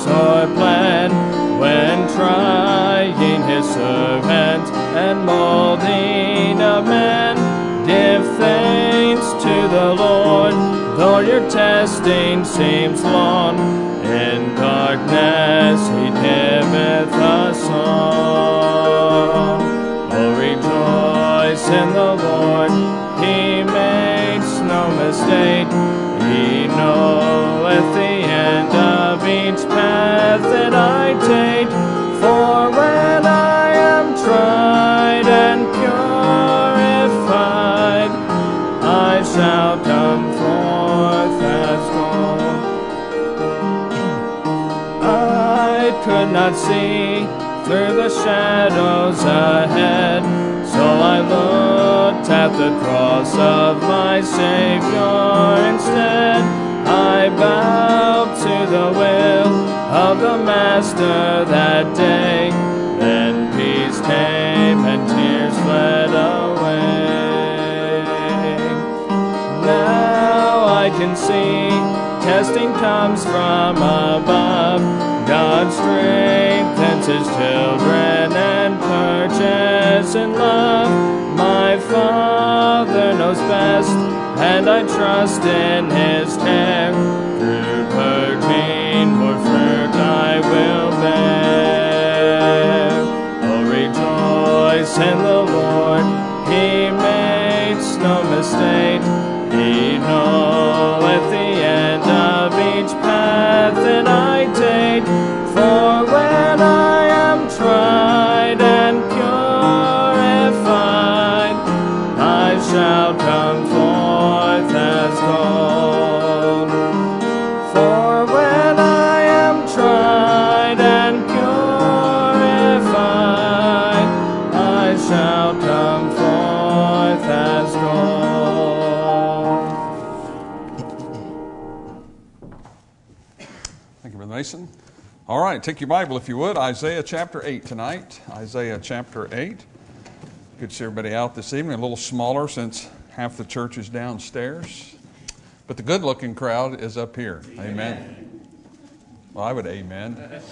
sore plan when trying his servant and molding a man. Give thanks to the Lord, though your testing seems long. In darkness he giveth a song. Oh, rejoice in the Lord, he makes no mistake. He knoweth the end of each path that I take. For when I am tried and purified, I shall come forth as gold. I could not see through the shadows ahead, so I looked at the cross of my Savior instead. I bowed to the will of the Master that day. Then peace came and tears fled away. Now I can see testing comes from above. God strengthens his children and purges in love. My Father knows best, and I trust in his care. Through purging more fruit I will bear. Oh, rejoice in the Lord, he makes no mistake. He knoweth the end of each path that I take. For when I am tried and purified, I shall come forth as gold. For when I am tried and purified, I shall come forth as gold. Thank you, Brother Mason. All right, take your Bible if you would. Isaiah chapter 8 tonight. Isaiah chapter 8. Good to see everybody out this evening. A little smaller since half the church is downstairs. But the good-looking crowd is up here. Amen. Well, I would amen.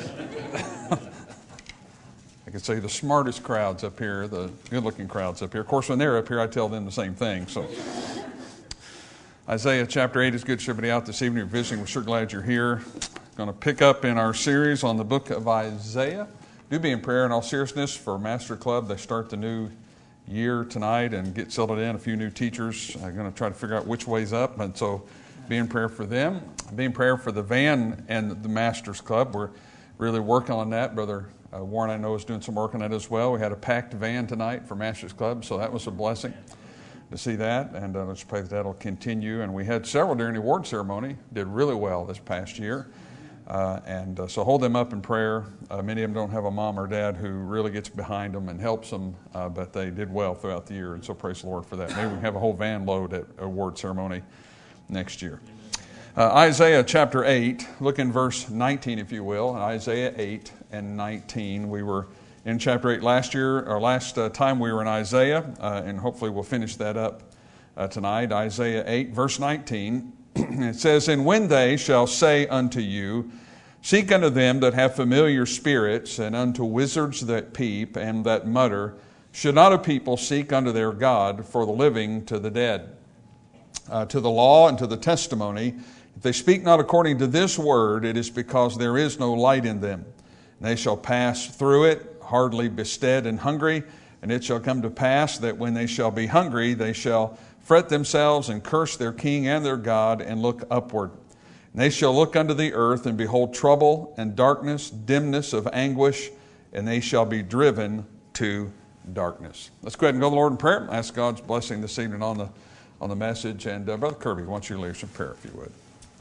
I could say the smartest crowd's up here, the good-looking crowd's up here. Of course, when they're up here, I tell them the same thing. So, Isaiah chapter 8 is good to see everybody out this evening. You're visiting. We're sure glad you're here. Going to pick up in our series on the book of Isaiah. Do be in prayer in all seriousness for Master Club. They start the new year tonight and get settled in. A few new teachers are going to try to figure out which way's up, and so be in prayer for them. Be in prayer for the van and the Masters Club. We're really working on that. Brother Warren, I know, is doing some work on that as well. We had a packed van tonight for Masters Club, so that was a blessing to see that, and let's pray that that'll continue. And we had several during the award ceremony. Did really well this past year. So hold them up in prayer. Many of them don't have a mom or dad who really gets behind them and helps them, but they did well throughout the year, and so praise the Lord for that. Maybe we can have a whole van load at award ceremony next year. Isaiah chapter 8, look in verse 19 if you will. Isaiah 8 and 19. We were in chapter 8 last time we were in Isaiah, and hopefully we'll finish that up tonight. Isaiah 8, verse 19. It says, "And when they shall say unto you, Seek unto them that have familiar spirits, and unto wizards that peep and that mutter, should not a people seek unto their God for the living to the dead? To the law and to the testimony, if they speak not according to this word, it is because there is no light in them. And they shall pass through it, hardly bestead and hungry, and it shall come to pass that when they shall be hungry, they shall fret themselves and curse their king and their God and look upward. And they shall look unto the earth and behold trouble and darkness, dimness of anguish, and they shall be driven to darkness." Let's go ahead and go to the Lord in prayer. Ask God's blessing this evening on the message. And Brother Kirby, I want you to lead us in prayer if you would.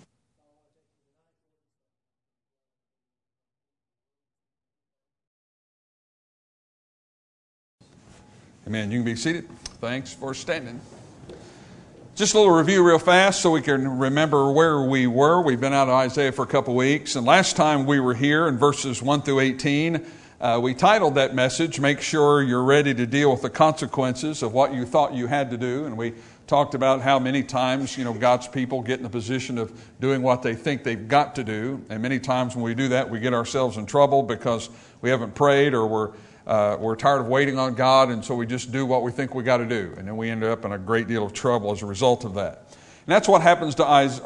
Amen. You can be seated. Thanks for standing. Just a little review real fast so we can remember where we were. We've been out of Isaiah for a couple weeks. And last time we were here in verses 1 through 18, we titled that message, "Make Sure You're Ready to Deal with the Consequences of What You Thought You Had to Do." And we talked about how many times, God's people get in a position of doing what they think they've got to do. And many times when we do that, we get ourselves in trouble because we haven't prayed or we're tired of waiting on God, and so we just do what we think we got to do. And then we end up in a great deal of trouble as a result of that. And that's what happens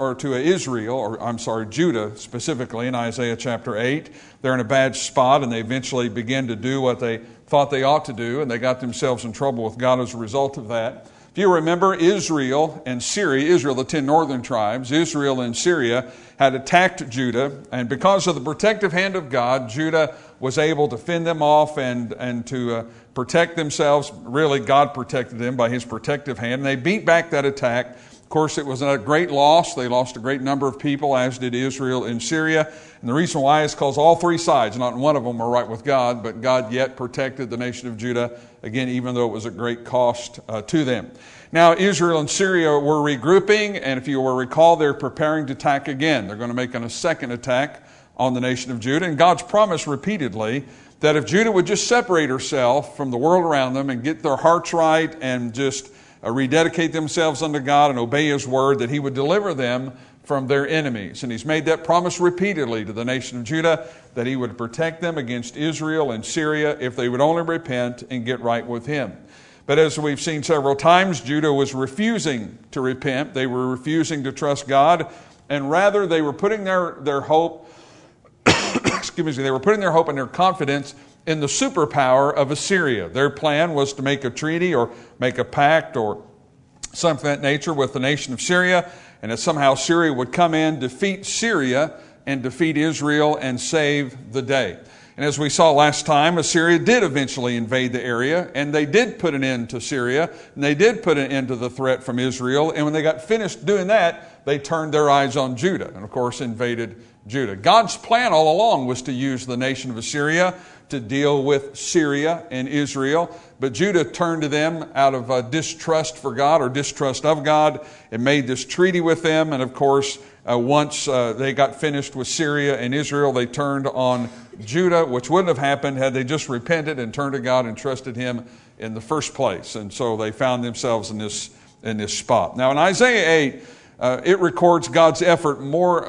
to Judah specifically in Isaiah chapter 8. They're in a bad spot, and they eventually begin to do what they thought they ought to do, and they got themselves in trouble with God as a result of that. If you remember, Israel, the 10 northern tribes, Israel and Syria had attacked Judah, and because of the protective hand of God, Judah was able to fend them off and to protect themselves. Really, God protected them by His protective hand, and they beat back that attack. Of course, it was a great loss. They lost a great number of people, as did Israel and Syria. And the reason why is because all three sides, not one of them, were right with God, but God yet protected the nation of Judah, again, even though it was at great cost to them. Now, Israel and Syria were regrouping, and if you will recall, they're preparing to attack again. They're going to make a second attack on the nation of Judah. And God's promised repeatedly that if Judah would just separate herself from the world around them and get their hearts right and just rededicate themselves unto God and obey His word, that He would deliver them from their enemies. And He's made that promise repeatedly to the nation of Judah, that He would protect them against Israel and Syria if they would only repent and get right with Him. But as we've seen several times, Judah was refusing to repent. They were refusing to trust God, and rather they were putting their hope, they were putting their hope and their confidence in the superpower of Assyria. Their plan was to make a treaty or make a pact or something of that nature with the nation of Syria, and that somehow Syria would come in, defeat Syria, and defeat Israel and save the day. And as we saw last time, Assyria did eventually invade the area, and they did put an end to Syria, and they did put an end to the threat from Israel, and when they got finished doing that, they turned their eyes on Judah, and of course invaded Judah. God's plan all along was to use the nation of Assyria to deal with Syria and Israel, but Judah turned to them out of distrust for God or distrust of God and made this treaty with them, and of course once they got finished with Syria and Israel, they turned on Judah, which wouldn't have happened had they just repented and turned to God and trusted Him in the first place. And so they found themselves in this spot. Now in Isaiah 8, it records God's effort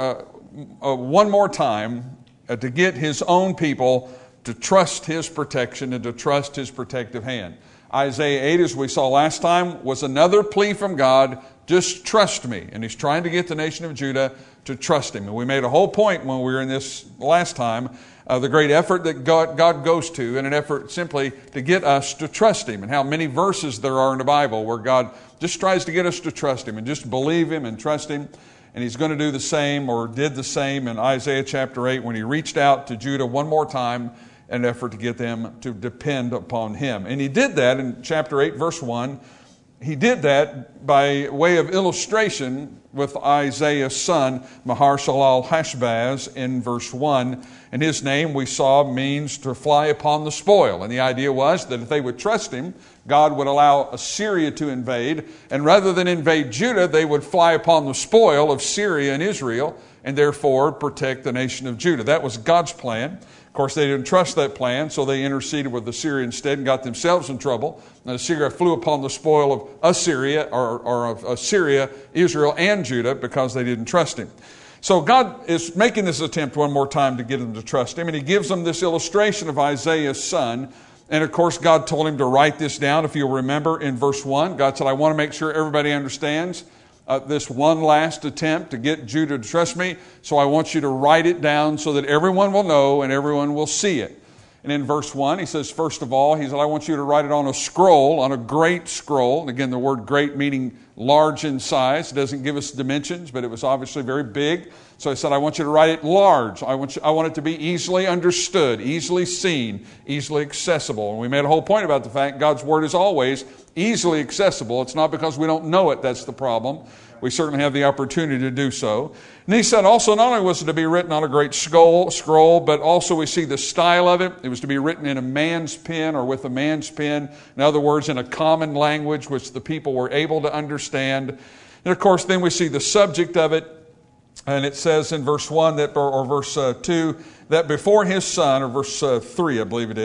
one more time to get His own people to trust His protection and to trust His protective hand. Isaiah 8, as we saw last time, was another plea from God, just trust me. And He's trying to get the nation of Judah to trust Him. And we made a whole point when we were in this last time, the great effort that God goes to in an effort simply to get us to trust Him, and how many verses there are in the Bible where God just tries to get us to trust Him and just believe Him and trust Him. And He's going to do the same, or did the same in Isaiah chapter 8 when He reached out to Judah one more time in an effort to get them to depend upon Him. And He did that in chapter 8, verse 1. He did that by way of illustration with Isaiah's son, Maher-shalal-Hashbaz, in verse 1. And his name, we saw, means to fly upon the spoil. And the idea was that if they would trust Him, God would allow Assyria to invade. And rather than invade Judah, they would fly upon the spoil of Syria and Israel, and therefore protect the nation of Judah. That was God's plan. Of course, they didn't trust that plan, so they interceded with Assyria instead and got themselves in trouble. And Assyria flew upon the spoil of Assyria, or of Assyria, Israel, and Judah, because they didn't trust Him. So God is making this attempt one more time to get them to trust Him, and He gives them this illustration of Isaiah's son. And of course, God told him to write this down. If you'll remember in verse 1, God said, I want to make sure everybody understands this one last attempt to get Judah to trust me, so I want you to write it down so that everyone will know and everyone will see it. And in verse 1, He says, first of all, He said, I want you to write it on a scroll, on a great scroll. And again, the word great meaning large in size. It doesn't give us dimensions, but it was obviously very big. So He said, I want you to write it large. I want it to be easily understood, easily seen, easily accessible. And we made a whole point about the fact God's Word is always easily accessible. It's not because we don't know it that's the problem. We certainly have the opportunity to do so. And He said also, not only was it to be written on a great scroll, but also we see the style of it. It was to be written in a man's pen, or with a man's pen. In other words, in a common language which the people were able to understand. And of course, then we see the subject of it. And it says in verse 1 or verse 2, that before His son, or verse 3, I believe it is,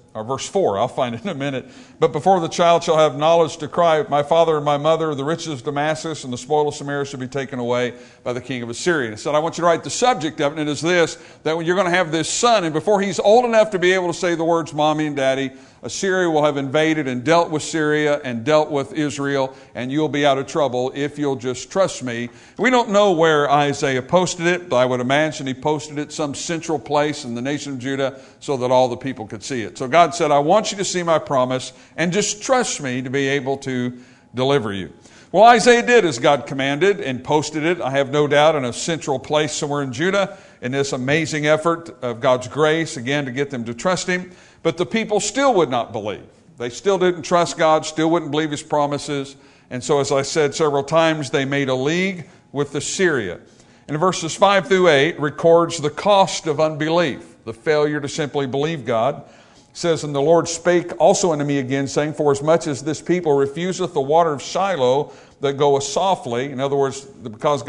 or verse 4, I'll find it in a minute. But before the child shall have knowledge to cry, my father and my mother, the riches of Damascus and the spoil of Samaria shall be taken away by the king of Assyria. And he said, I want you to write the subject of it, and it is this, that when you're going to have this son, and before he's old enough to be able to say the words mommy and daddy, Assyria will have invaded and dealt with Syria and dealt with Israel, and you'll be out of trouble if you'll just trust me. We don't know where Isaiah posted it, but I would imagine he posted it some central place in the nation of Judah so that all the people could see it. So God said, I want you to see my promise and just trust me to be able to deliver you. Well, Isaiah did as God commanded and posted it, I have no doubt, in a central place somewhere in Judah in this amazing effort of God's grace, again, to get them to trust him. But the people still would not believe. They still didn't trust God, still wouldn't believe his promises. And so, as I said several times, they made a league with Assyria. And verses 5 through 8 records the cost of unbelief, the failure to simply believe God. It says, and the Lord spake also unto me again, saying, for as much as this people refuseth the water of Shiloh that goeth softly, in other words, because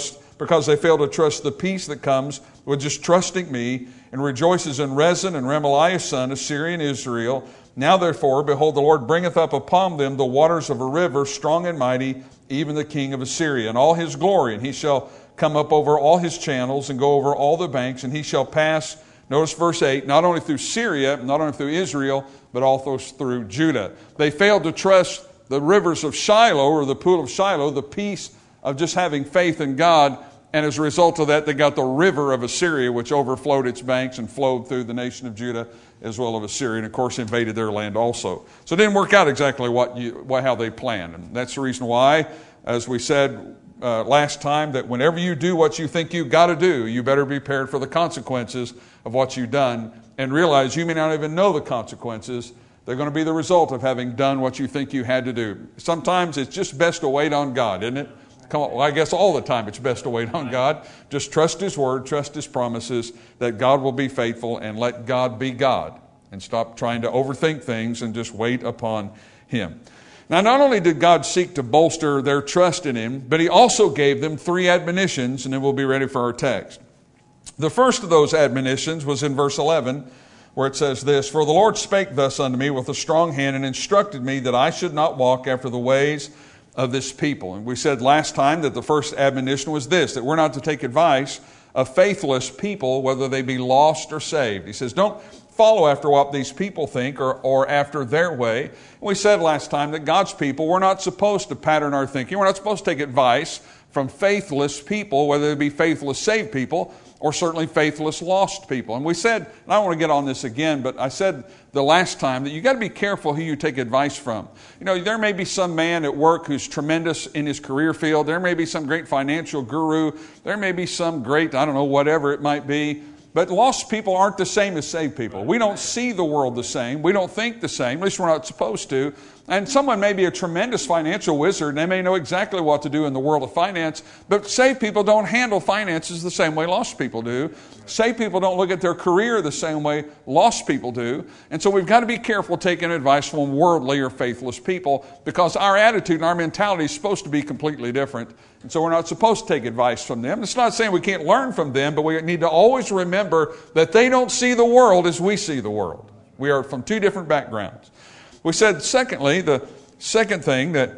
they fail to trust the peace that comes with just trusting me, and rejoices in Rezin and Remaliah's son, Assyria and Israel. Now therefore, behold, the Lord bringeth up upon them the waters of a river, strong and mighty, even the king of Assyria, and all his glory, and he shall come up over all his channels, and go over all the banks, and he shall pass, notice verse 8, not only through Syria, not only through Israel, but also through Judah. They failed to trust the rivers of Shiloh, or the pool of Shiloh, the peace of just having faith in God. And as a result of that, they got the river of Assyria, which overflowed its banks and flowed through the nation of Judah as well as Assyria, and of course invaded their land also. So it didn't work out exactly how they planned. And that's the reason why, as we said last time, that whenever you do what you think you've got to do, you better be prepared for the consequences of what you've done, and realize you may not even know the consequences. They're going to be the result of having done what you think you had to do. Sometimes it's just best to wait on God, isn't it? Come on, well, I guess all the time it's best to wait on God. Just trust his word, trust his promises, that God will be faithful, and let God be God. And stop trying to overthink things and just wait upon him. Now, not only did God seek to bolster their trust in him, but he also gave them 3 admonitions, and then we'll be ready for our text. The first of those admonitions was in verse 11, where it says this, for the Lord spake thus unto me with a strong hand, and instructed me that I should not walk after the ways of this people. And we said last time that the first admonition was this, that we're not to take advice of faithless people, whether they be lost or saved. He says, don't follow after what these people think or after their way. And we said last time that God's people, we're not supposed to pattern our thinking. We're not supposed to take advice from faithless people, whether they be faithless saved people or certainly faithless lost people. And we said, and I don't want to get on this again, but I said the last time that you got to be careful who you take advice from. You know, there may be some man at work who's tremendous in his career field. There may be some great financial guru. There may be some great, I don't know, whatever it might be. But lost people aren't the same as saved people. We don't see the world the same. We don't think the same. At least we're not supposed to. And someone may be a tremendous financial wizard, and they may know exactly what to do in the world of finance, but saved people don't handle finances the same way lost people do. Saved people don't look at their career the same way lost people do. And so we've got to be careful taking advice from worldly or faithless people, because our attitude and our mentality is supposed to be completely different. And so we're not supposed to take advice from them. It's not saying we can't learn from them, but we need to always remember that they don't see the world as we see the world. We are from 2 different backgrounds. We said, secondly, the second thing that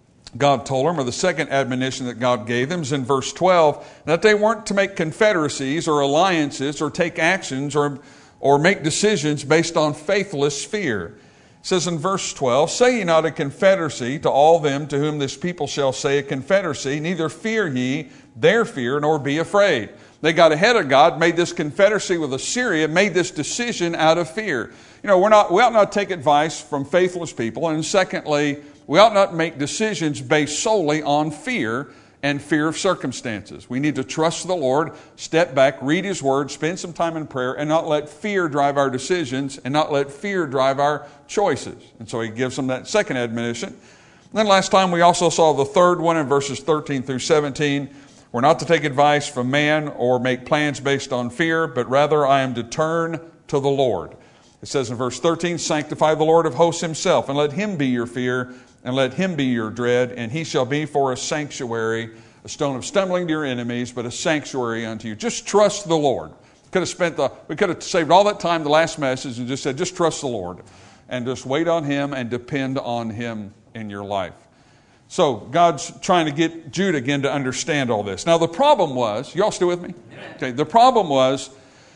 God told them, or the second admonition that God gave them, is in verse 12, that they weren't to make confederacies or alliances or take actions or make decisions based on faithless fear. It says in verse 12, say ye not a confederacy to all them to whom this people shall say a confederacy, neither fear ye their fear, nor be afraid. They got ahead of God, made this confederacy with Assyria, made this decision out of fear. You know, we ought not take advice from faithless people. And secondly, we ought not make decisions based solely on fear and fear of circumstances. We need to trust the Lord, step back, read his word, spend some time in prayer, and not let fear drive our decisions and not let fear drive our choices. And so he gives them that second admonition. And then last time we also saw the third one in verses 13 through 17. We're not to take advice from man or make plans based on fear, but rather I am to turn to the Lord. It says in verse 13, sanctify the Lord of hosts himself, and let him be your fear, and let him be your dread, and he shall be for a sanctuary, a stone of stumbling to your enemies, but a sanctuary unto you. Just trust the Lord. We could have saved all that time, the last message, and just said, just trust the Lord and just wait on Him and depend on Him in your life. So God's trying to get Judah again to understand all this. Now the problem was, you all still with me? Okay, the problem was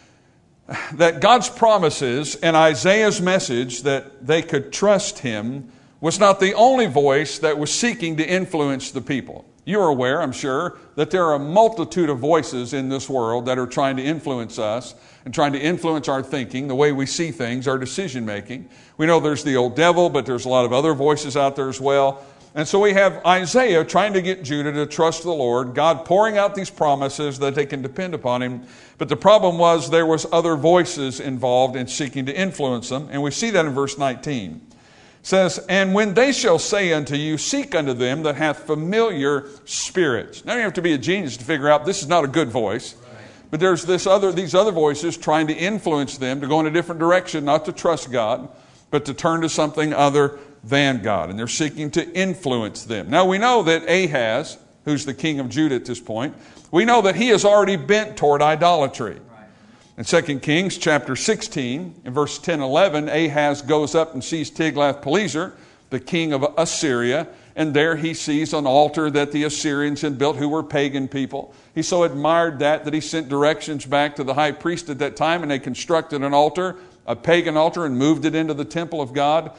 that God's promises and Isaiah's message that they could trust Him was not the only voice that was seeking to influence the people. You're aware, I'm sure, that there are a multitude of voices in this world that are trying to influence us and trying to influence our thinking, the way we see things, our decision making. We know there's the old devil, but there's a lot of other voices out there as well. And so we have Isaiah trying to get Judah to trust the Lord, God pouring out these promises that they can depend upon Him. But the problem was there was other voices involved in seeking to influence them. And we see that in verse 19. It says, and when they shall say unto you, seek unto them that hath familiar spirits. Now you have to be a genius to figure out this is not a good voice. But there's these other voices trying to influence them to go in a different direction, not to trust God, but to turn to something other than God. And they're seeking to influence them. Now we know that Ahaz, who's the king of Judah at this point, we know that he is already bent toward idolatry. In 2 Kings chapter 16, in verse 10 and 11, Ahaz goes up and sees Tiglath-Pileser, the king of Assyria, and there he sees an altar that the Assyrians had built, who were pagan people. He so admired that he sent directions back to the high priest at that time, and they constructed an altar, a pagan altar, and moved it into the temple of God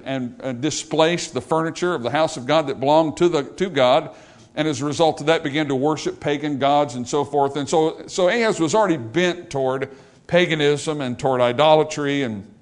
and displaced the furniture of the house of God that belonged to God. And as a result of that, began to worship pagan gods and so forth. And so Ahaz was already bent toward paganism and toward idolatry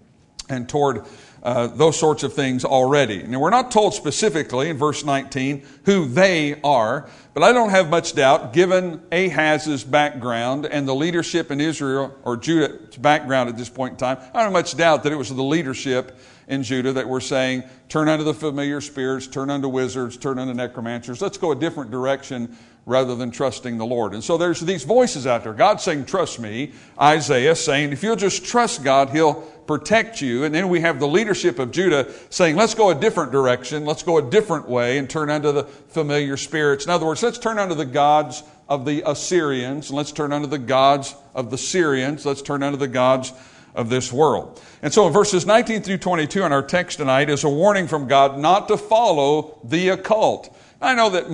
and toward those sorts of things already. And we're not told specifically in verse 19 who they are, but I don't have much doubt, given Ahaz's background and the leadership in Israel, or Judah's background at this point in time, I don't have much doubt that it was the leadership in Judah that were saying, turn unto the familiar spirits, turn unto wizards, turn unto necromancers. Let's go a different direction rather than trusting the Lord. And so there's these voices out there. God saying, trust me. Isaiah saying, if you'll just trust God, He'll protect you. And then we have the leadership of Judah saying, let's go a different direction. Let's go a different way and turn unto the familiar spirits. In other words, let's turn unto the gods of the Assyrians. And let's turn unto the gods of the Syrians. Let's turn unto the gods of this world. And so in verses 19 through 22 in our text tonight is a warning from God not to follow the occult. I know that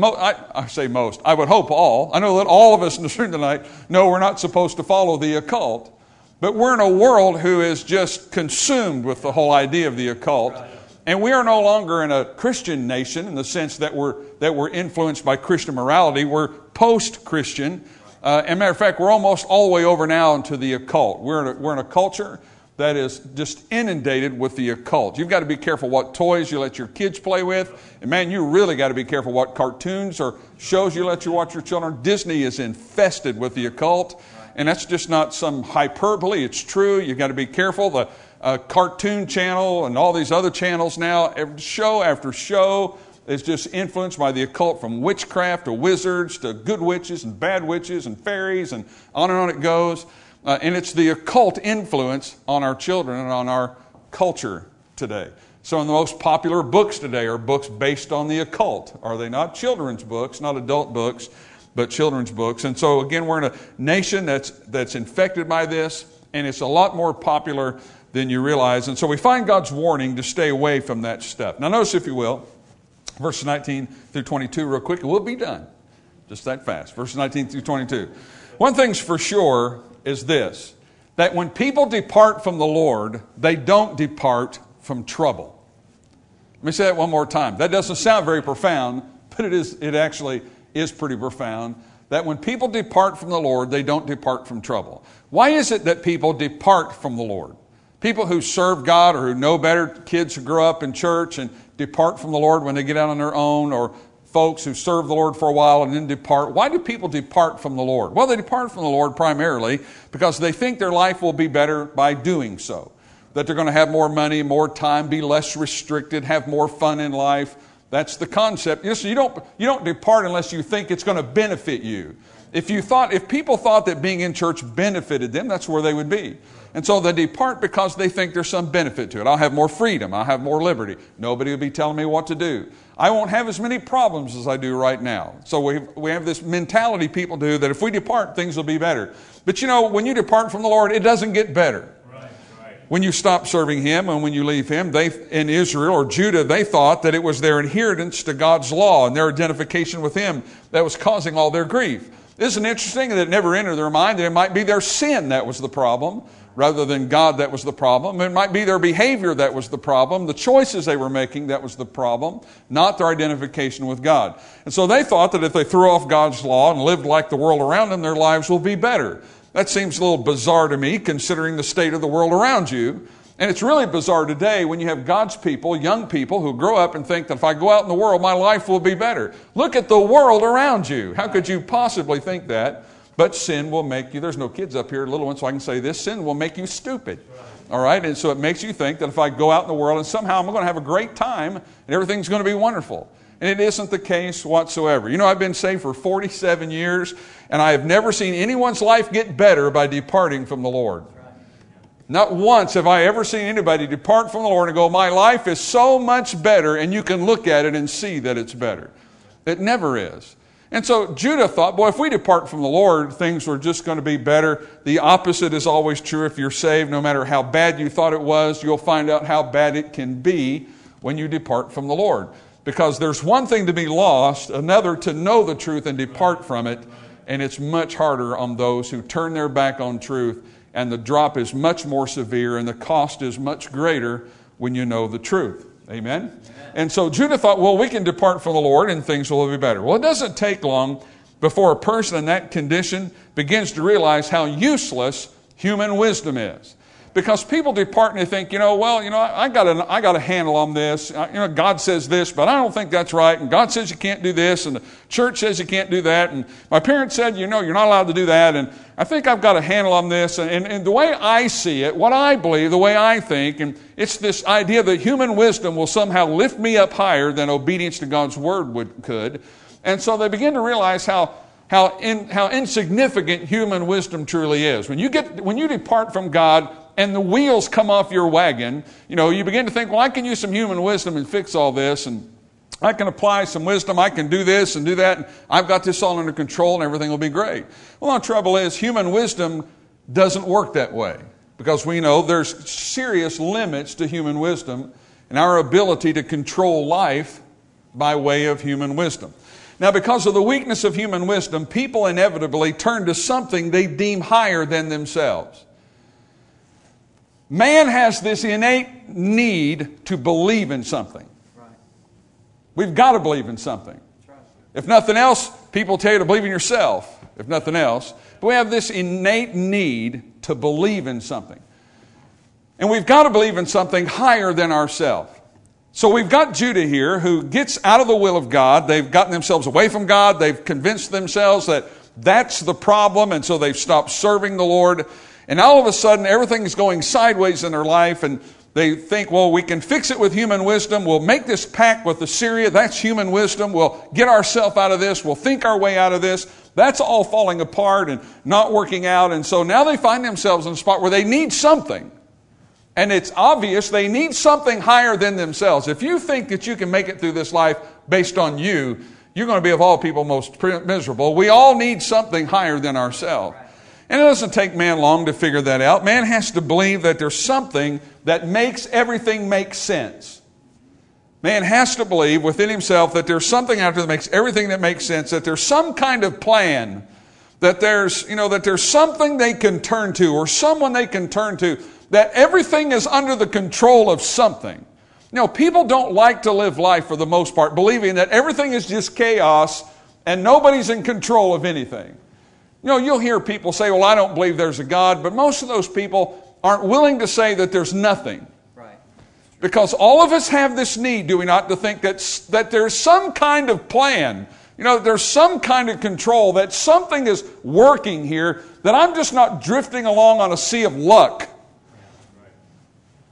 I would hope all. I know that all of us in this room tonight know we're not supposed to follow the occult. But we're in a world who is just consumed with the whole idea of the occult. And we are no longer in a Christian nation in the sense that we're influenced by Christian morality. We're post-Christian. As a matter of fact, we're almost all the way over now into the occult. We're in a culture that is just inundated with the occult. You've got to be careful what toys you let your kids play with. And man, you really got to be careful what cartoons or shows you let you watch your children. Disney is infested with the occult. And that's just not some hyperbole. It's true. You've got to be careful. The Cartoon Channel and all these other channels now, show after show is just influenced by the occult, from witchcraft to wizards to good witches and bad witches and fairies, and on it goes. And it's the occult influence on our children and on our culture today. Some of the most popular books today are books based on the occult. Are they not? Children's books, not adult books, but children's books. And so again, we're in a nation that's infected by this, and it's a lot more popular than you realize. And so we find God's warning to stay away from that stuff. Now notice, if you will, verses 19 through 22 real quick, and we'll be done. Just that fast. Verses 19 through 22. One thing's for sure is this, that when people depart from the Lord, they don't depart from trouble. Let me say that one more time. That doesn't sound very profound, but it actually is pretty profound, that when people depart from the Lord, they don't depart from trouble. Why is it that people depart from the Lord? People who serve God or who know better, kids who grow up in church and depart from the Lord when they get out on their own, or folks who serve the Lord for a while and then depart. Why do people depart from the Lord? Well, they depart from the Lord primarily because they think their life will be better by doing so. That they're going to have more money, more time, be less restricted, have more fun in life, That's the concept. You don't depart unless you think it's going to benefit you. If people thought that being in church benefited them, that's where they would be. And so they depart because they think there's some benefit to it. I'll have more freedom. I'll have more liberty. Nobody will be telling me what to do. I won't have as many problems as I do right now. So we have this mentality people do that if we depart, things will be better. But when you depart from the Lord, it doesn't get better. When you stop serving Him and when you leave Him, in Israel or Judah, they thought that it was their adherence to God's law and their identification with Him that was causing all their grief. Isn't it interesting that it never entered their mind that it might be their sin that was the problem rather than God that was the problem? It might be their behavior that was the problem, the choices they were making that was the problem, not their identification with God. And so they thought that if they threw off God's law and lived like the world around them, their lives will be better. That seems a little bizarre to me, considering the state of the world around you. And it's really bizarre today when you have God's people, young people, who grow up and think that if I go out in the world, my life will be better. Look at the world around you. How could you possibly think that? But sin will make you, there's no kids up here, little ones, so I can say this, sin will make you stupid. All right? And so it makes you think that if I go out in the world and somehow I'm going to have a great time and everything's going to be wonderful. And it isn't the case whatsoever. I've been saved for 47 years, and I have never seen anyone's life get better by departing from the Lord. Not once have I ever seen anybody depart from the Lord and go, my life is so much better, and you can look at it and see that it's better. It never is. And so Judah thought, boy, if we depart from the Lord, things are just going to be better. The opposite is always true if you're saved. No matter how bad you thought it was, you'll find out how bad it can be when you depart from the Lord. Because there's one thing to be lost, another to know the truth and depart from it, and it's much harder on those who turn their back on truth, and the drop is much more severe, and the cost is much greater when you know the truth. Amen? And so Judah thought, well, we can depart from the Lord and things will be better. Well, it doesn't take long before a person in that condition begins to realize how useless human wisdom is. Because people depart and they think, I got a handle on this. God says this, but I don't think that's right. And God says you can't do this, and the church says you can't do that. And my parents said, you're not allowed to do that. And I think I've got a handle on this. And the way I see it, what I believe, the way I think, and it's this idea that human wisdom will somehow lift me up higher than obedience to God's word could. And so they begin to realize how insignificant human wisdom truly is. When you depart from God, and the wheels come off your wagon, you begin to think, well, I can use some human wisdom and fix all this, and I can apply some wisdom, I can do this and do that, and I've got this all under control and everything will be great. Well, the trouble is, human wisdom doesn't work that way, because we know there's serious limits to human wisdom and our ability to control life by way of human wisdom. Now, because of the weakness of human wisdom, people inevitably turn to something they deem higher than themselves. Man has this innate need to believe in something. Right. We've got to believe in something. Right. If nothing else, people tell you to believe in yourself, if nothing else. But we have this innate need to believe in something. And we've got to believe in something higher than ourselves. So we've got Judah here who gets out of the will of God. They've gotten themselves away from God. They've convinced themselves that that's the problem, and so they've stopped serving the Lord. And all of a sudden, everything is going sideways in their life, and they think, well, we can fix it with human wisdom. We'll make this pact with Assyria. That's human wisdom. We'll get ourselves out of this. We'll think our way out of this. That's all falling apart and not working out. And so now they find themselves in a spot where they need something. And it's obvious they need something higher than themselves. If you think that you can make it through this life based on you, you're going to be of all people most miserable. We all need something higher than ourselves. And it doesn't take man long to figure that out. Man has to believe that there's something that makes everything make sense. Man has to believe within himself that there's something out there that makes everything that makes sense, that there's some kind of plan, that there's something they can turn to or someone they can turn to, that everything is under the control of something. People don't like to live life for the most part, believing that everything is just chaos and nobody's in control of anything. You'll hear people say, well, I don't believe there's a God, but most of those people aren't willing to say that there's nothing. Right. Because all of us have this need, do we not, to think that there's some kind of plan, there's some kind of control, that something is working here, that I'm just not drifting along on a sea of luck.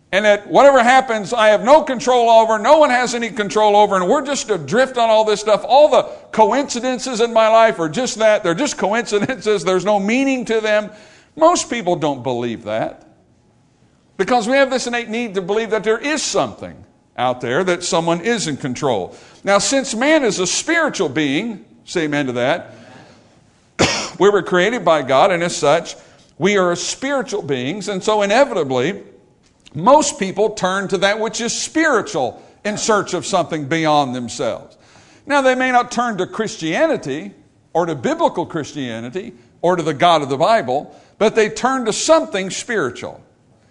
And that whatever happens, I have no control over, no one has any control over, and we're just adrift on all this stuff. All the coincidences in my life are just that. They're just coincidences. There's no meaning to them. Most people don't believe that, because we have this innate need to believe that there is something out there, that someone is in control. Now, since man is a spiritual being, say amen to that, we were created by God, and as such, we are spiritual beings, and so inevitably, most people turn to that which is spiritual in search of something beyond themselves. Now, they may not turn to Christianity or to biblical Christianity or to the God of the Bible, but they turn to something spiritual.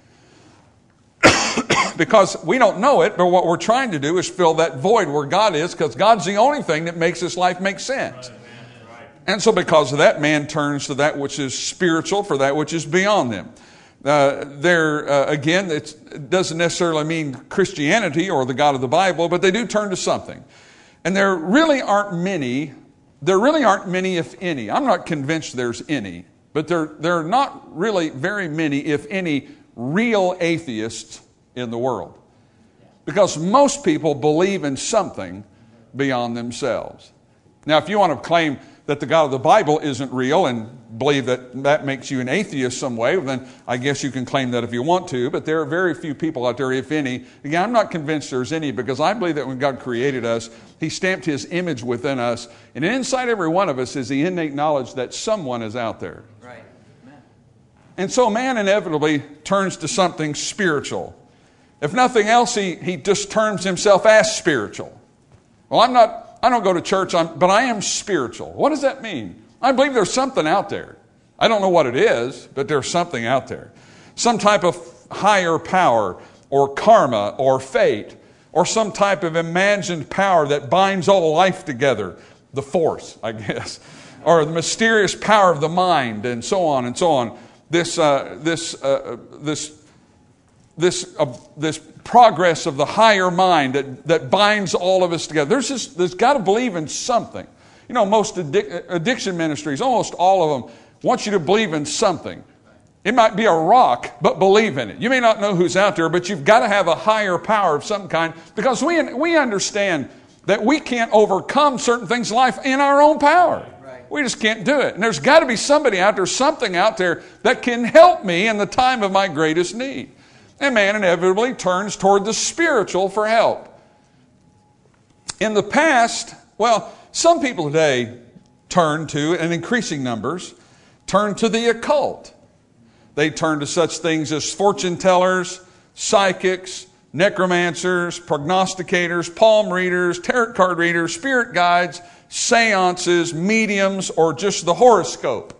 Because we don't know it, but what we're trying to do is fill that void where God is, because God's the only thing that makes this life make sense. And so because of that, man turns to that which is spiritual for that which is beyond them. Again, it doesn't necessarily mean Christianity or the God of the Bible, but they do turn to something. And there really aren't many, if any. I'm not convinced there's any, but there are not really very many, if any, real atheists in the world. Because most people believe in something beyond themselves. Now, if you want to claim that the God of the Bible isn't real and believe that makes you an atheist some way, then I guess you can claim that if you want to, but there are very few people out there, if any. Again, I'm not convinced there's any, because I believe that when God created us, He stamped His image within us, and inside every one of us is the innate knowledge that someone is out there. Right. Amen. And so man inevitably turns to something spiritual. If nothing else, he just terms himself as spiritual. Well, I don't go to church, but I am spiritual. What does that mean? I believe there's something out there. I don't know what it is, but there's something out there. Some type of higher power or karma or fate or some type of imagined power that binds all life together. The force, I guess. Or the mysterious power of the mind, and so on and so on. This progress of the higher mind that binds all of us together. There's got to believe in something. You know, most addiction ministries, almost all of them, want you to believe in something. It might be a rock, but believe in it. You may not know who's out there, but you've got to have a higher power of some kind, because we understand that we can't overcome certain things in life in our own power. We just can't do it. And there's got to be somebody out there, something out there that can help me in the time of my greatest need. And man inevitably turns toward the spiritual for help. In the past, some people today turn to, in increasing numbers, turn to the occult. They turn to such things as fortune tellers, psychics, necromancers, prognosticators, palm readers, tarot card readers, spirit guides, seances, mediums, or just the horoscope.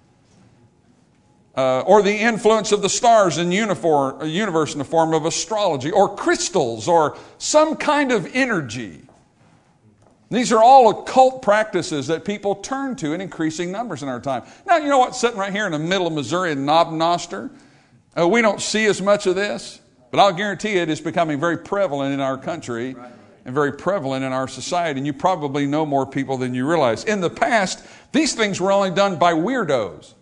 Or the influence of the stars in universe in the form of astrology, or crystals, or some kind of energy. These are all occult practices that people turn to in increasing numbers in our time. Now, you know what? Sitting right here in the middle of Missouri in Knob Noster, we don't see as much of this, but I'll guarantee it is becoming very prevalent in our country and very prevalent in our society, and you probably know more people than you realize. In the past, these things were only done by weirdos.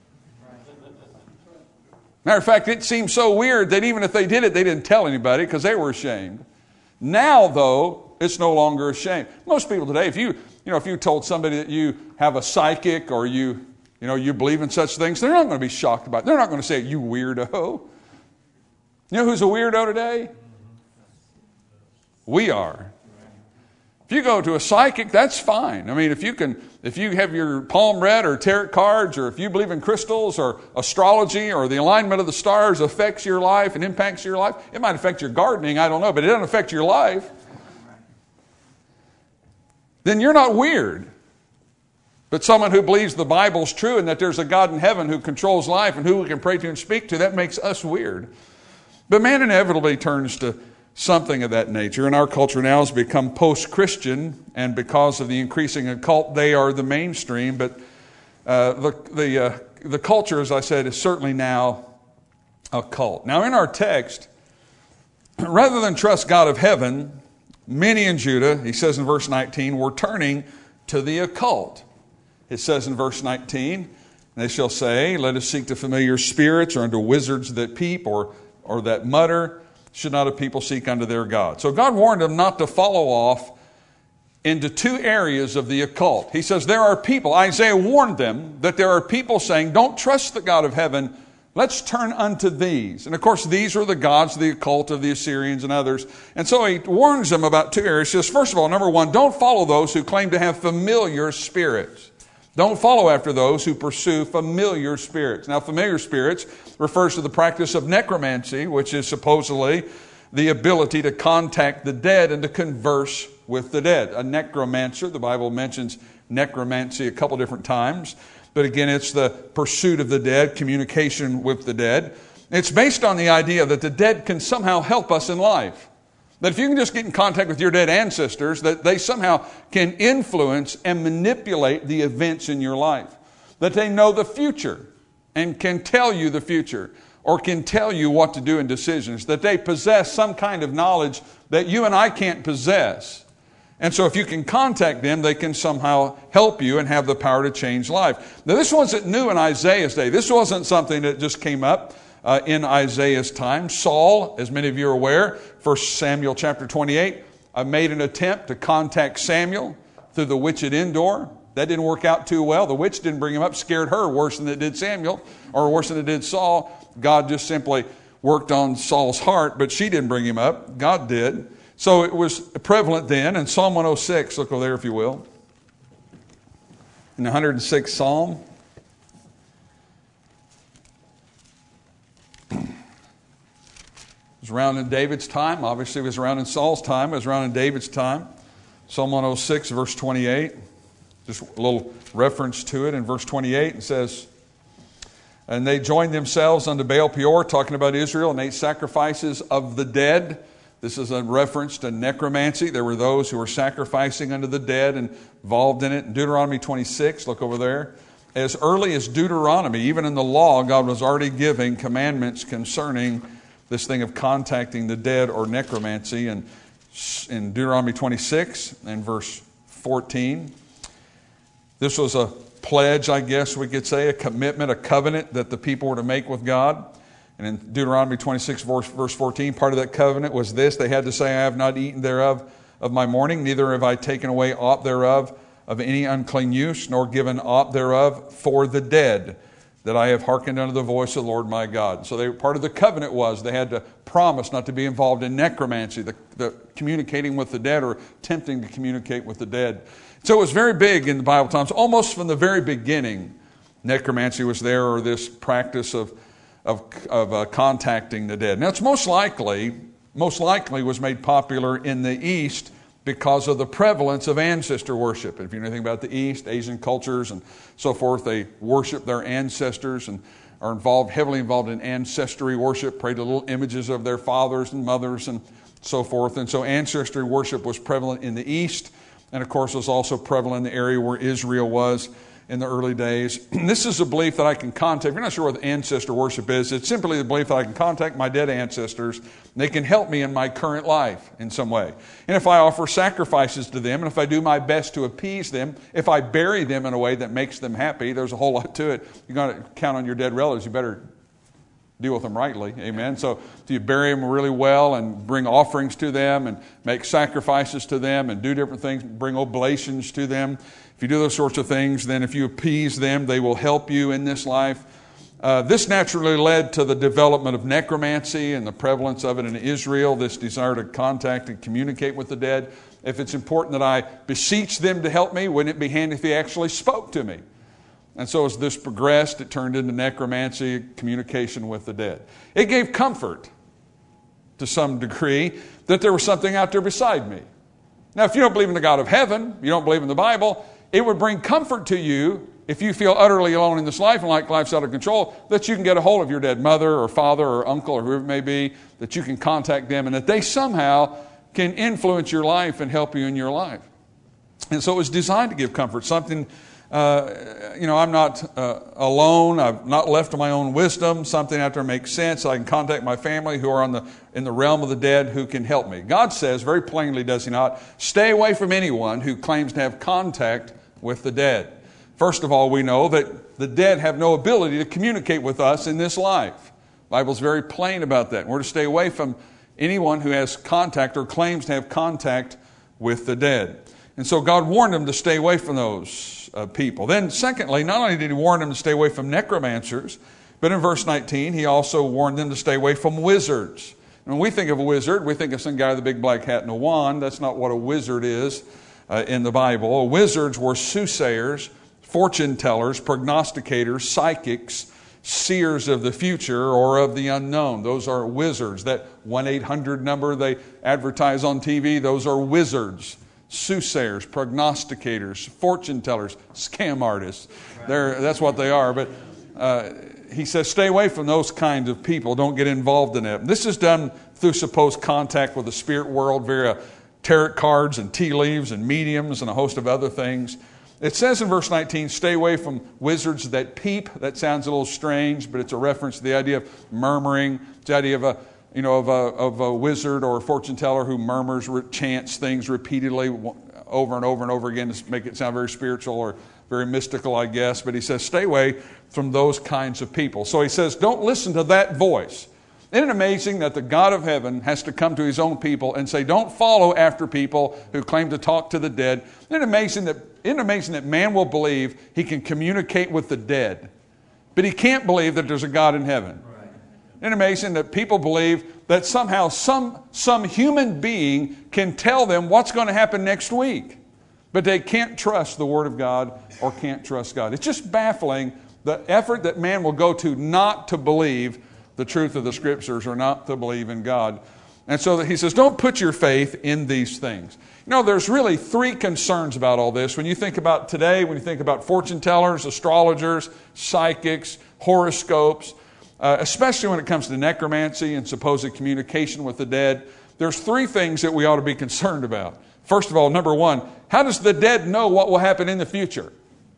Matter of fact, it seemed so weird that even if they did it, they didn't tell anybody because they were ashamed. Now, though, it's no longer a shame. Most people today, if you told somebody that you have a psychic or you believe in such things, they're not going to be shocked about it. They're not going to say, "You weirdo." You know who's a weirdo today? We are. If you go to a psychic, that's fine. I mean, if you have your palm read or tarot cards, or if you believe in crystals or astrology or the alignment of the stars affects your life and impacts your life, it might affect your gardening, I don't know, but it doesn't affect your life. Then you're not weird. But someone who believes the Bible's true and that there's a God in heaven who controls life and who we can pray to and speak to, that makes us weird. But man inevitably turns to something of that nature, and our culture now has become post-Christian, and because of the increasing occult, they are the mainstream. But the culture, as I said, is certainly now occult. Now, in our text, rather than trust God of heaven, many in Judah, he says in verse 19, were turning to the occult. It says in verse 19, they shall say, "Let us seek the familiar spirits, or unto wizards that peep, or that mutter. should not a people seek unto their God. So God warned them not to follow off into two areas of the occult. He says there are people, Isaiah warned them that there are people saying, don't trust the God of heaven, let's turn unto these. And of course, these are the gods of the occult of the Assyrians and others. And so he warns them about two areas. He says, first of all, number one, don't follow those who claim to have familiar spirits. Don't follow after those who pursue familiar spirits. Now, familiar spirits refers to the practice of necromancy, which is supposedly the ability to contact the dead and to converse with the dead. A necromancer, the Bible mentions necromancy a couple different times. But again, it's the pursuit of the dead, communication with the dead. It's based on the idea that the dead can somehow help us in life. That if you can just get in contact with your dead ancestors, that they somehow can influence and manipulate the events in your life. That they know the future and can tell you the future or can tell you what to do in decisions. That they possess some kind of knowledge that you and I can't possess. And so if you can contact them, they can somehow help you and have the power to change life. Now, this wasn't new in Isaiah's day. This wasn't something that just came up in Isaiah's time. Saul, as many of you are aware, 1 Samuel chapter 28, made an attempt to contact Samuel through the witch at Endor. That didn't work out too well. The witch didn't bring him up, scared her worse than it did Samuel, or worse than it did Saul. God just simply worked on Saul's heart, but she didn't bring him up. God did. So it was prevalent then. In Psalm 106, look over there if you will. In the 106th Psalm. It was around in David's time. Obviously it was around in Saul's time. It was around in David's time. Psalm 106, verse 28. Just a little reference to it in verse 28. It says, and they joined themselves unto Baal Peor, talking about Israel, and ate sacrifices of the dead. This is a reference to necromancy. There were those who were sacrificing unto the dead and involved in it. In Deuteronomy 26, look over there. As early as Deuteronomy, even in the law, God was already giving commandments concerning this thing of contacting the dead or necromancy. And in Deuteronomy 26 and verse 14, this was a pledge, I guess we could say, a commitment, a covenant that the people were to make with God. And in Deuteronomy 26, verse 14, part of that covenant was this. They had to say, I have not eaten thereof of my morning, neither have I taken away aught thereof of any unclean use, nor given aught thereof for the dead, that I have hearkened unto the voice of the Lord my God. So part of the covenant was they had to promise not to be involved in necromancy, the communicating with the dead or attempting to communicate with the dead. So it was very big in the Bible times, almost from the very beginning. Necromancy was there, or this practice of contacting the dead. Now, it's most likely was made popular in the East because of the prevalence of ancestor worship. If you know anything about the East, Asian cultures and so forth, they worship their ancestors and are heavily involved in ancestry worship, pray to little images of their fathers and mothers and so forth. And so ancestry worship was prevalent in the East, and of course was also prevalent in the area where Israel was in the early days. This is a belief that I can contact. If you're not sure what ancestor worship is, it's simply the belief that I can contact my dead ancestors, and they can help me in my current life in some way. And if I offer sacrifices to them, and if I do my best to appease them, if I bury them in a way that makes them happy, there's a whole lot to it. You're going to count on your dead relatives. You better deal with them rightly. Amen. So if you bury them really well and bring offerings to them and make sacrifices to them and do different things, bring oblations to them, if you do those sorts of things, then if you appease them, they will help you in this life. This naturally led to the development of necromancy and the prevalence of it in Israel, this desire to contact and communicate with the dead. If it's important that I beseech them to help me, wouldn't it be handy if they actually spoke to me? And so as this progressed, it turned into necromancy, communication with the dead. It gave comfort to some degree that there was something out there beside me. Now, if you don't believe in the God of heaven, you don't believe in the Bible, it would bring comfort to you if you feel utterly alone in this life and like life's out of control, that you can get a hold of your dead mother or father or uncle or whoever it may be, that you can contact them and that they somehow can influence your life and help you in your life. And so it was designed to give comfort, something, I'm not alone, I've not left to my own wisdom, something out there makes sense, I can contact my family who are in the realm of the dead who can help me. God says, very plainly does he not, stay away from anyone who claims to have contact with the dead. First of all, we know that the dead have no ability to communicate with us in this life. The Bible's very plain about that. We're to stay away from anyone who has contact or claims to have contact with the dead. And so God warned them to stay away from those people. Then secondly, not only did he warn them to stay away from necromancers, but in verse 19, he also warned them to stay away from wizards. When we think of a wizard, we think of some guy with a big black hat and a wand. That's not what a wizard is in the Bible. Wizards were soothsayers, fortune tellers, prognosticators, psychics, seers of the future or of the unknown. Those are wizards. That 1-800 number they advertise on TV, those are wizards. Soothsayers, prognosticators, fortune tellers, scam artists. That's what they are. But he says stay away from those kinds of people. Don't get involved in it. This is done through supposed contact with the spirit world via tarot cards and tea leaves and mediums and a host of other things. It says in verse 19, stay away from wizards that peep. That sounds a little strange, but it's a reference to the idea of murmuring. It's the idea of a wizard or a fortune teller who murmurs, chants things repeatedly over and over and over again to make it sound very spiritual or very mystical, I guess. But he says, stay away from those kinds of people. So he says, don't listen to that voice. Isn't it amazing that the God of heaven has to come to his own people and say, don't follow after people who claim to talk to the dead? Isn't it amazing that man will believe he can communicate with the dead, but he can't believe that there's a God in heaven? Isn't it amazing that people believe that somehow some human being can tell them what's going to happen next week, but they can't trust the Word of God or can't trust God? It's just baffling the effort that man will go to not to believe the truth of the Scriptures or not to believe in God. And so he says, don't put your faith in these things. You know, there's really three concerns about all this. When you think about today, when you think about fortune tellers, astrologers, psychics, horoscopes, especially when it comes to necromancy and supposed communication with the dead, there's three things that we ought to be concerned about. First of all, number one, how does the dead know what will happen in the future?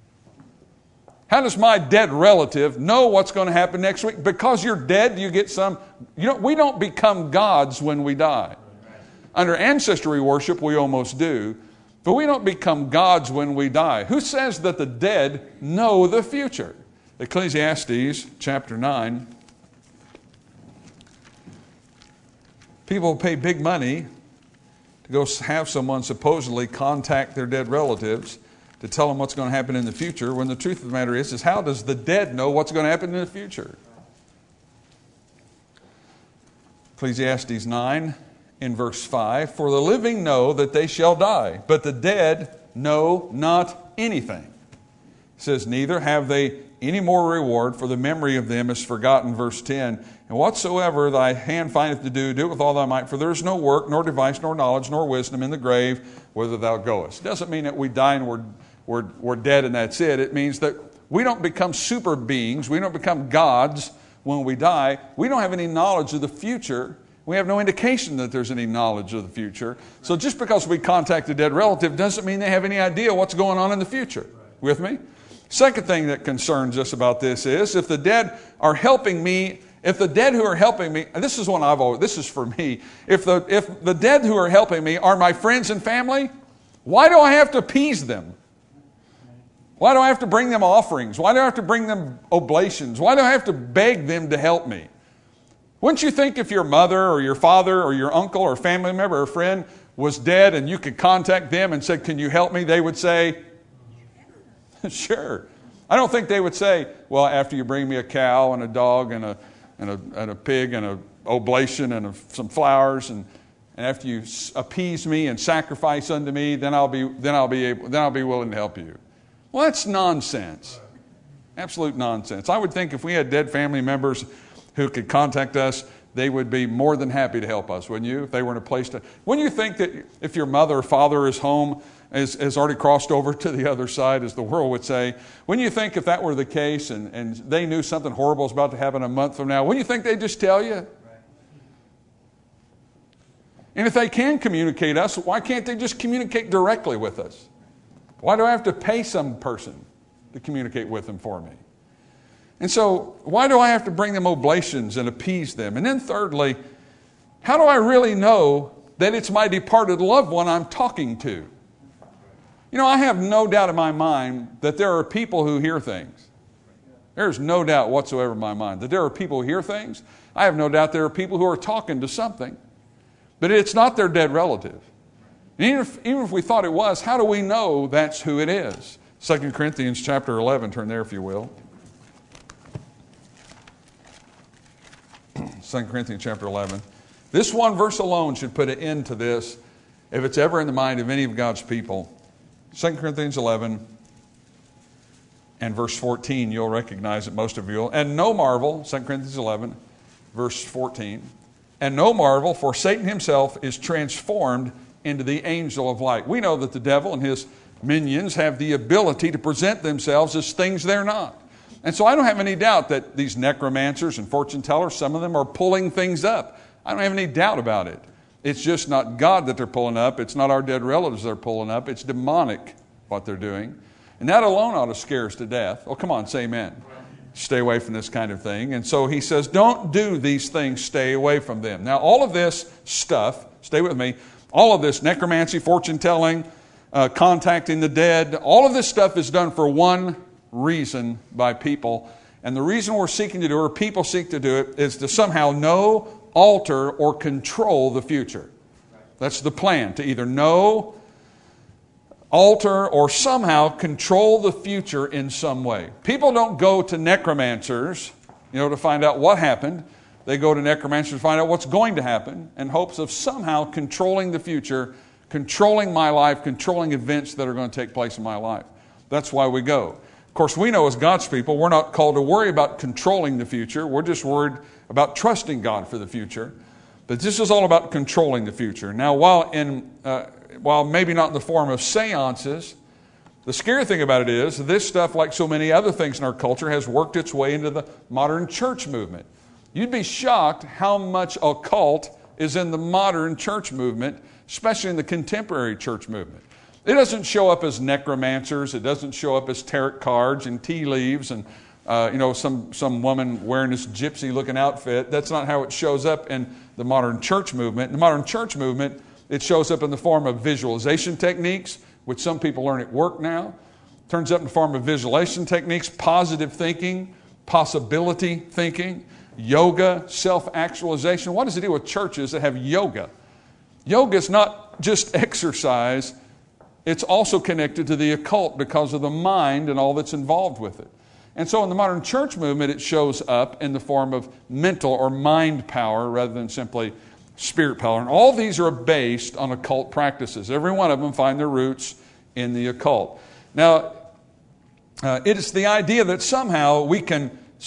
How does my dead relative know what's going to happen next week? Because you're dead, you get some... we don't become gods when we die. Under ancestry worship, we almost do. But we don't become gods when we die. Who says that the dead know the future? Ecclesiastes chapter 9. People pay big money to go have someone supposedly contact their dead relatives to tell them what's going to happen in the future, when the truth of the matter is how does the dead know what's going to happen in the future? Ecclesiastes 9 in verse 5, for the living know that they shall die, but the dead know not anything. It says, neither have they any more reward, for the memory of them is forgotten. Verse 10, and whatsoever thy hand findeth to do, do it with all thy might, for there is no work, nor device, nor knowledge, nor wisdom in the grave, whither thou goest. It doesn't mean that we die and we're dead and that's it. It means that we don't become super beings. We don't become gods when we die. We don't have any knowledge of the future. We have no indication that there's any knowledge of the future. So just because we contact a dead relative doesn't mean they have any idea what's going on in the future. With me? Second thing that concerns us about this is if the dead are helping me, if the dead who are helping me, and this is one this is for me, if the dead who are helping me are my friends and family, why do I have to appease them? Why do I have to bring them offerings? Why do I have to bring them oblations? Why do I have to beg them to help me? Wouldn't you think if your mother or your father or your uncle or family member or friend was dead and you could contact them and said, can you help me? They would say, sure. I don't think they would say, well, after you bring me a cow and a dog and a pig and an oblation and some flowers and after you appease me and sacrifice unto me, then I'll be willing to help you. Well, that's nonsense. Absolute nonsense. I would think if we had dead family members who could contact us, they would be more than happy to help us, wouldn't you? If they were in a place to... Wouldn't you think that if your mother or father is home, has already crossed over to the other side, as the world would say, wouldn't you think if that were the case and they knew something horrible was about to happen a month from now, wouldn't you think they'd just tell you? And if they can communicate us, why can't they just communicate directly with us? Why do I have to pay some person to communicate with them for me? And so, why do I have to bring them oblations and appease them? And then thirdly, how do I really know that it's my departed loved one I'm talking to? You know, I have no doubt in my mind that there are people who hear things. There's no doubt whatsoever in my mind that there are people who hear things. I have no doubt there are people who are talking to something. But it's not their dead relative. And even if we thought it was, how do we know that's who it is? 2 Corinthians chapter 11, turn there if you will. 2 Corinthians chapter 11. This one verse alone should put an end to this if it's ever in the mind of any of God's people. 2 Corinthians 11 and verse 14, you'll recognize it, most of you will. And no marvel, 2 Corinthians 11, verse 14, and no marvel, for Satan himself is transformed into the angel of light. We know that the devil and his minions have the ability to present themselves as things they're not. And so I don't have any doubt that these necromancers and fortune tellers, some of them are pulling things up. I don't have any doubt about it. It's just not God that they're pulling up. It's not our dead relatives they're pulling up. It's demonic what they're doing. And that alone ought to scare us to death. Oh, come on, say amen. Stay away from this kind of thing. And so he says, don't do these things, stay away from them. Now, all of this stuff, stay with me, all of this necromancy, fortune telling, contacting the dead, all of this stuff is done for one reason by people. And the reason we're seeking to do it, or people seek to do it, is to somehow know, alter, or control the future. That's the plan, to either know, alter, or somehow control the future in some way. People don't go to necromancers, to find out what happened. They go to necromancers to find out what's going to happen in hopes of somehow controlling the future, controlling my life, controlling events that are going to take place in my life. That's why we go. Of course, we know as God's people, we're not called to worry about controlling the future. We're just worried about trusting God for the future. But this is all about controlling the future. Now, while maybe not in the form of seances, the scary thing about it is this stuff, like so many other things in our culture, has worked its way into the modern church movement. You'd be shocked how much occult is in the modern church movement, especially in the contemporary church movement. It doesn't show up as necromancers. It doesn't show up as tarot cards and tea leaves and some woman wearing this gypsy-looking outfit. That's not how it shows up in the modern church movement. In the modern church movement, it shows up in the form of visualization techniques, which some people learn at work now. It turns up in the form of visualization techniques, positive thinking, possibility thinking, yoga, self-actualization. What does it do with churches that have yoga? Yoga is not just exercise. It's also connected to the occult because of the mind and all that's involved with it. And so in the modern church movement, it shows up in the form of mental or mind power rather than simply spirit power. And all these are based on occult practices. Every one of them find their roots in the occult. Now, it is the idea that somehow we can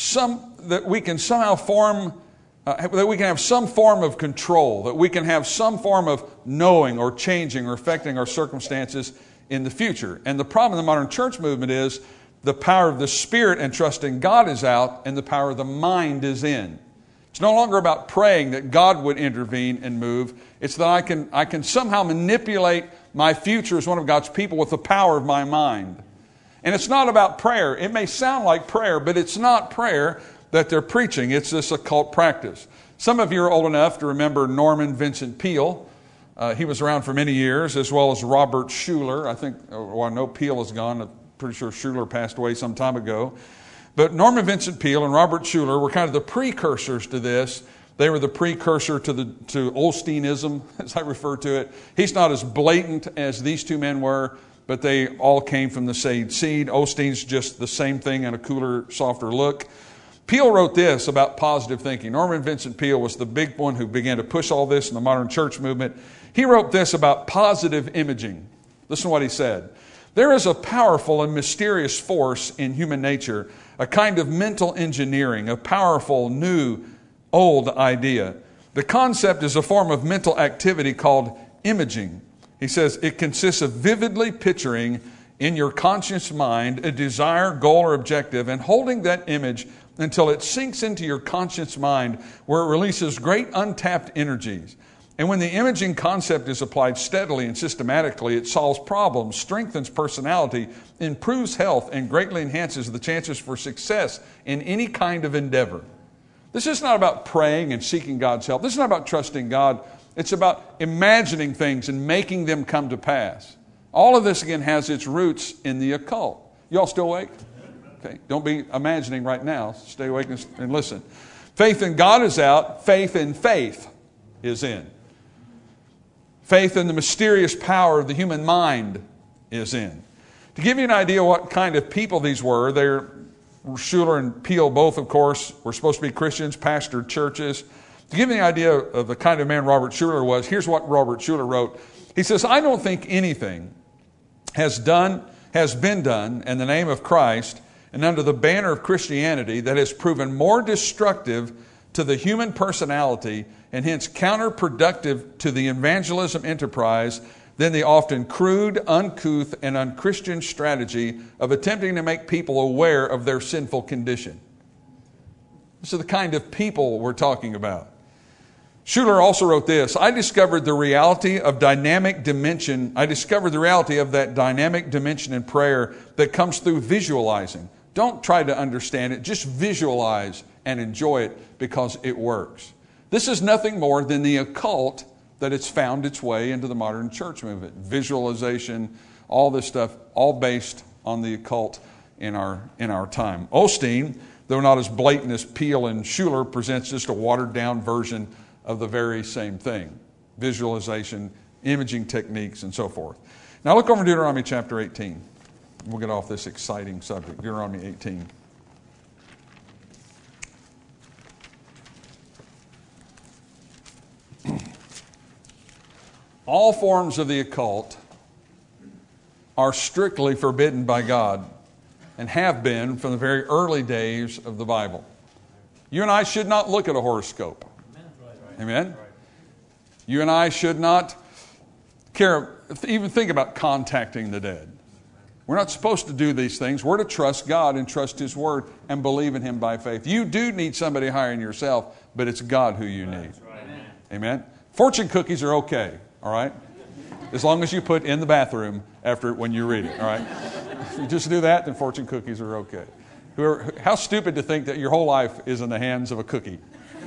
have some form of control, that we can have some form of knowing or changing or affecting our circumstances in the future. And the problem in the modern church movement is the power of the Spirit and trusting God is out and the power of the mind is in. It's no longer about praying that God would intervene and move. It's that I can somehow manipulate my future as one of God's people with the power of my mind. And it's not about prayer. It may sound like prayer, but it's not prayer that they're preaching. It's this occult practice. Some of you are old enough to remember Norman Vincent Peale. He was around for many years, as well as Robert Schuller. I know Peale is gone. I'm pretty sure Schuller passed away some time ago. But Norman Vincent Peale and Robert Schuller were kind of the precursors to this. They were the precursor to Osteenism, as I refer to it. He's not as blatant as these two men were, but they all came from the same seed. Osteen's just the same thing in a cooler, softer look. Peale wrote this about positive thinking. Norman Vincent Peale was the big one who began to push all this in the modern church movement. He wrote this about positive imaging. Listen to what he said. There is a powerful and mysterious force in human nature, a kind of mental engineering, a powerful, new, old idea. The concept is a form of mental activity called imaging. He says it consists of vividly picturing in your conscious mind a desire, goal, or objective and holding that image until it sinks into your conscious mind where it releases great untapped energies. And when the imaging concept is applied steadily and systematically, it solves problems, strengthens personality, improves health, and greatly enhances the chances for success in any kind of endeavor. This is not about praying and seeking God's help. This is not about trusting God. It's about imagining things and making them come to pass. All of this, again, has its roots in the occult. You all still awake? Okay. Don't be imagining right now. Stay awake and listen. Faith in God is out. Faith in faith is in. Faith in the mysterious power of the human mind is in. To give you an idea what kind of people these were, Schuller and Peale both, of course, were supposed to be Christians, pastored churches. To give you an idea of the kind of man Robert Schuller was, here's what Robert Schuller wrote. He says, I don't think anything has been done in the name of Christ and under the banner of Christianity that has proven more destructive to the human personality and hence counterproductive to the evangelism enterprise than the often crude, uncouth, and unchristian strategy of attempting to make people aware of their sinful condition. This is the kind of people we're talking about. Schuller also wrote this, I discovered that dynamic dimension in prayer that comes through visualizing. Don't try to understand it, just visualize and enjoy it because it works. This is nothing more than the occult that it's found its way into the modern church movement. Visualization, all this stuff, all based on the occult in our time. Osteen, though not as blatant as Peale and Schuller, presents just a watered-down version of the very same thing. Visualization, imaging techniques, and so forth. Now look over Deuteronomy chapter 18. We'll get off this exciting subject. Deuteronomy 18. All forms of the occult are strictly forbidden by God and have been from the very early days of the Bible. You and I should not look at a horoscope. Amen? You and I should not even think about contacting the dead. We're not supposed to do these things. We're to trust God and trust His Word and believe in Him by faith. You do need somebody higher than yourself, but it's God who you need. Amen? Fortune cookies are okay. All right? As long as you put in the bathroom when you're reading. All right? If you just do that, then fortune cookies are okay. How stupid to think that your whole life is in the hands of a cookie.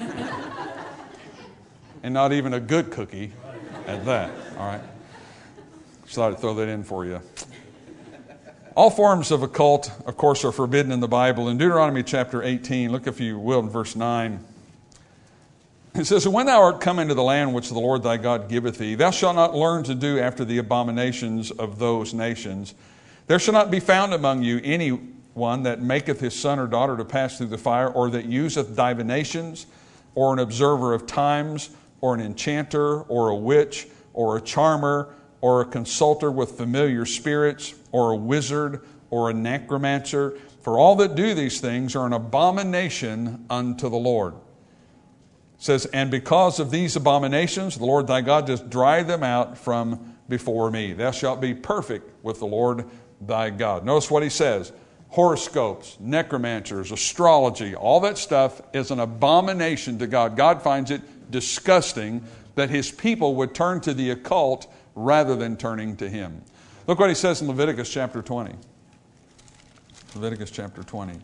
And not even a good cookie at that. All right? Just thought I'd throw that in for you. All forms of occult, of course, are forbidden in the Bible. In Deuteronomy chapter 18, look if you will in verse 9. It says, when thou art come into the land which the Lord thy God giveth thee, thou shalt not learn to do after the abominations of those nations. There shall not be found among you any one that maketh his son or daughter to pass through the fire, or that useth divinations, or an observer of times, or an enchanter, or a witch, or a charmer, or a consulter with familiar spirits, or a wizard, or a necromancer. For all that do these things are an abomination unto the Lord. It says, and because of these abominations, the Lord thy God does drive them out from before me. Thou shalt be perfect with the Lord thy God. Notice what he says. Horoscopes, necromancers, astrology, all that stuff is an abomination to God. God finds it disgusting that His people would turn to the occult rather than turning to Him. Look what he says in Leviticus chapter 20. Leviticus chapter 20.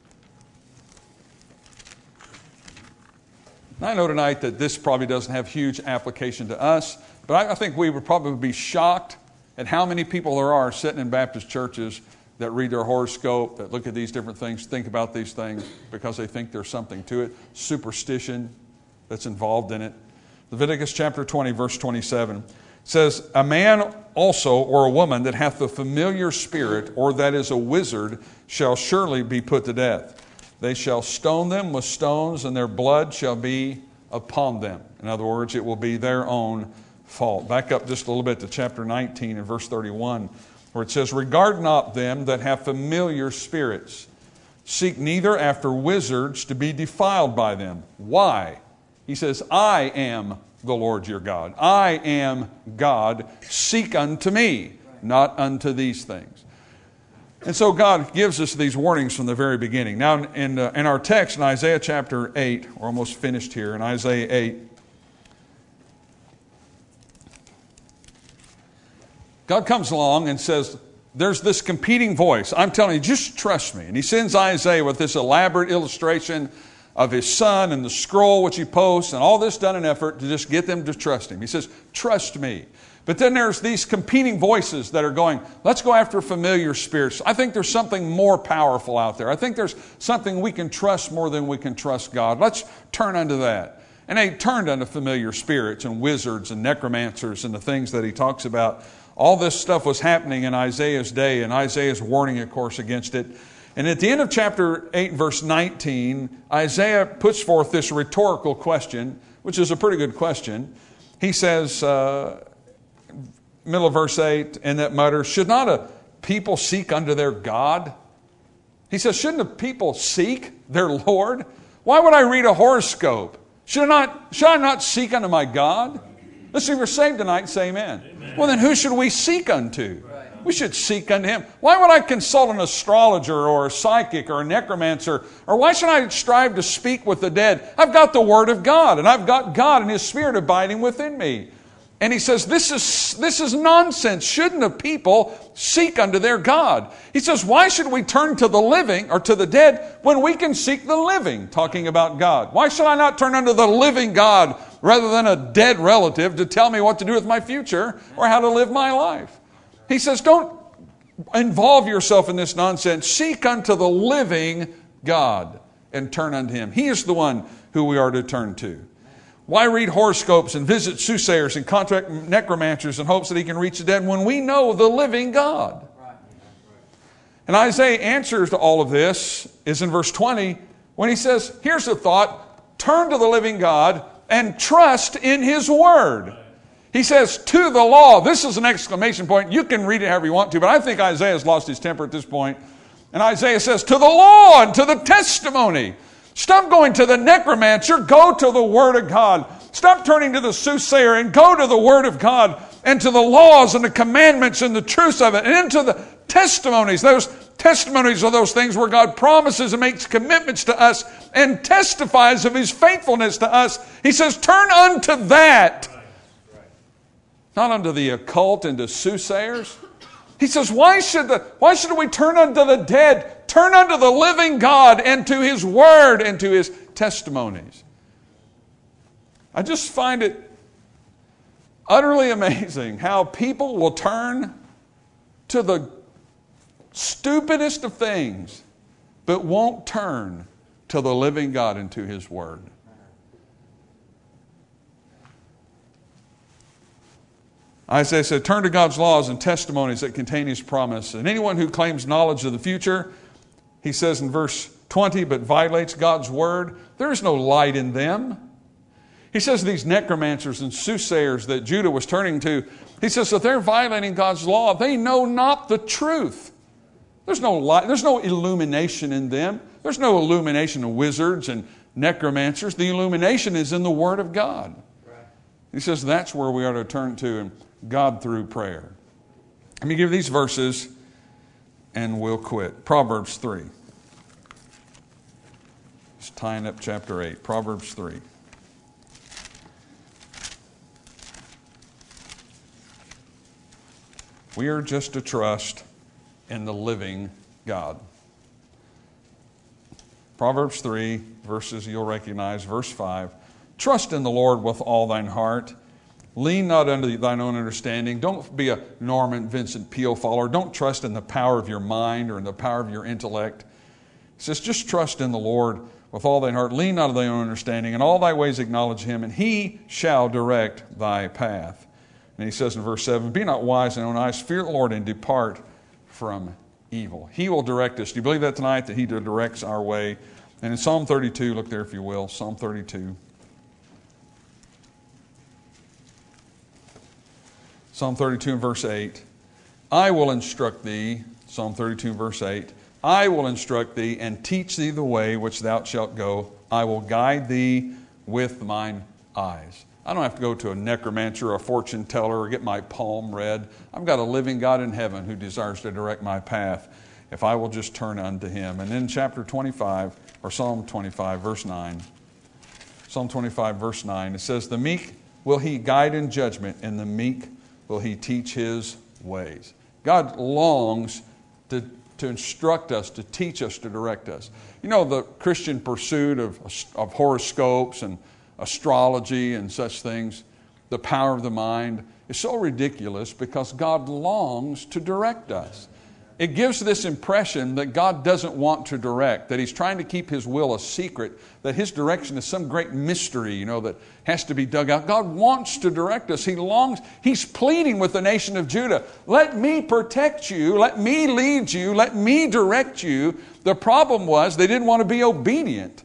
Now, I know tonight that this probably doesn't have huge application to us, but I think we would probably be shocked at how many people there are sitting in Baptist churches that read their horoscope, that look at these different things, think about these things because they think there's something to it. Superstition that's involved in it. Leviticus chapter 20, verse 27 says, a man also or a woman that hath the familiar spirit or that is a wizard shall surely be put to death. They shall stone them with stones, and their blood shall be upon them. In other words, it will be their own fault. Back up just a little bit to chapter 19 and verse 31, where it says, regard not them that have familiar spirits. Seek neither after wizards to be defiled by them. Why? He says, I am the Lord your God. I am God. Seek unto me, not unto these things. And so God gives us these warnings from the very beginning. Now, in our text in Isaiah chapter 8, we're almost finished here, in Isaiah 8, God comes along and says, there's this competing voice. I'm telling you, just trust me. And He sends Isaiah with this elaborate illustration of his son and the scroll which he posts and all this done in effort to just get them to trust Him. He says, trust me. But then there's these competing voices that are going, let's go after familiar spirits. I think there's something more powerful out there. I think there's something we can trust more than we can trust God. Let's turn unto that. And they turned unto familiar spirits and wizards and necromancers and the things that he talks about. All this stuff was happening in Isaiah's day, and Isaiah's warning, of course, against it. And at the end of chapter 8, verse 19, Isaiah puts forth this rhetorical question, which is a pretty good question. He says, middle of verse 8, and that mutters, should not a people seek unto their God? He says, shouldn't a people seek their Lord? Why would I read a horoscope? Should I not seek unto my God? Let's see if we're saved tonight, say amen. Well, then who should we seek unto? We should seek unto Him. Why would I consult an astrologer or a psychic or a necromancer? Or why should I strive to speak with the dead? I've got the Word of God, and I've got God and His Spirit abiding within me. And he says, this is nonsense. Shouldn't a people seek unto their God? He says, why should we turn to the living or to the dead when we can seek the living, talking about God? Why should I not turn unto the living God rather than a dead relative to tell me what to do with my future or how to live my life? He says, don't involve yourself in this nonsense. Seek unto the living God and turn unto Him. He is the one who we are to turn to. Why read horoscopes and visit soothsayers and contact necromancers in hopes that he can reach the dead when we know the living God? And Isaiah answers to all of this is in verse 20 when he says, here's the thought, turn to the living God and trust in His Word. He says, to the law. This is an exclamation point. You can read it however you want to, but I think Isaiah's lost his temper at this point. And Isaiah says, to the law and to the testimony. Stop going to the necromancer. Go to the Word of God. Stop turning to the soothsayer and go to the Word of God and to the laws and the commandments and the truths of it and into the testimonies. Those testimonies are those things where God promises and makes commitments to us and testifies of His faithfulness to us. He says, turn unto that. Not unto the occult and to soothsayers. He says, why should we turn unto the dead? Turn unto the living God and to His Word and to His testimonies. I just find it utterly amazing how people will turn to the stupidest of things, but won't turn to the living God and to His Word. Isaiah said, turn to God's laws and testimonies that contain His promise. And anyone who claims knowledge of the future, he says in verse 20, but violates God's Word, there is no light in them. He says these necromancers and soothsayers that Judah was turning to, he says that they're violating God's law. They know not the truth. There's no light, there's no illumination in them. There's no illumination of wizards and necromancers. The illumination is in the Word of God. He says that's where we are to turn to, and God through prayer. Let me give these verses and we'll quit. Proverbs 3. It's tying up chapter 8. Proverbs 3. We are just to trust in the living God. Proverbs 3, verses you'll recognize. Verse 5. Trust in the Lord with all thine heart. Lean not unto thine own understanding. Don't be a Norman Vincent Peale follower. Don't trust in the power of your mind or in the power of your intellect. He says, just trust in the Lord with all thine heart. Lean not on thine own understanding. In all thy ways acknowledge Him, and He shall direct thy path. And he says in verse 7, be not wise in thine own eyes. Fear the Lord and depart from evil. He will direct us. Do you believe that tonight, that He directs our way? And in Psalm 32, look there if you will, Psalm 32. Psalm 32 and verse 8, I will instruct thee, Psalm 32 and verse 8, I will instruct thee and teach thee the way which thou shalt go. I will guide thee with mine eyes. I don't have to go to a necromancer or a fortune teller or get my palm read. I've got a living God in heaven who desires to direct my path if I will just turn unto Him. And in chapter 25, or Psalm 25, verse 9, Psalm 25, verse 9, it says, the meek will He guide in judgment, and the meek will He teach His ways. God longs to instruct us, to teach us, to direct us. You know, the Christian pursuit of horoscopes and astrology and such things, the power of the mind, is so ridiculous because God longs to direct us. it gives this impression that God doesn't want to direct, that He's trying to keep His will a secret, that His direction is some great mystery, that has to be dug out. God wants to direct us. He's pleading with the nation of Judah, let me protect you, let me lead you, let me direct you. The problem was they didn't want to be obedient.